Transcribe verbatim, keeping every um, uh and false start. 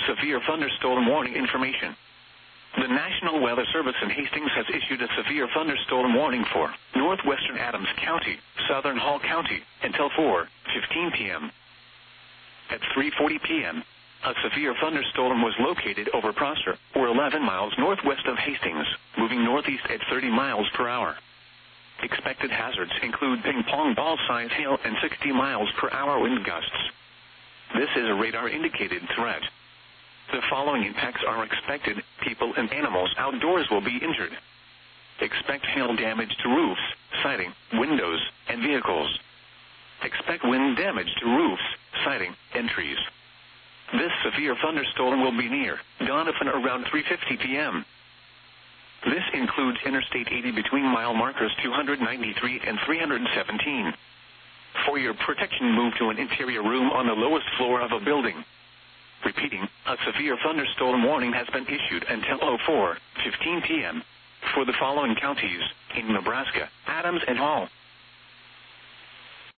severe thunderstorm warning information. The National Weather Service in Hastings has issued a severe thunderstorm warning for northwestern Adams County, southern Hall County, until four fifteen p m At three forty p m, a severe thunderstorm was located over Prosser, or eleven miles northwest of Hastings, moving northeast at thirty miles per hour. Expected hazards include ping-pong ball-sized hail and sixty miles per hour wind gusts. This is a radar-indicated threat. The following impacts are expected. People and animals outdoors will be injured. Expect hail damage to roofs, siding, windows, and vehicles. Expect wind damage to roofs, siding, and trees. This severe thunderstorm will be near Doniphan around three fifty p m This includes Interstate eighty between mile markers two ninety-three and three seventeen. For your protection, move to an interior room on the lowest floor of a building. Repeating, a severe thunderstorm warning has been issued until four fifteen p m for the following counties in Nebraska: Adams and Hall,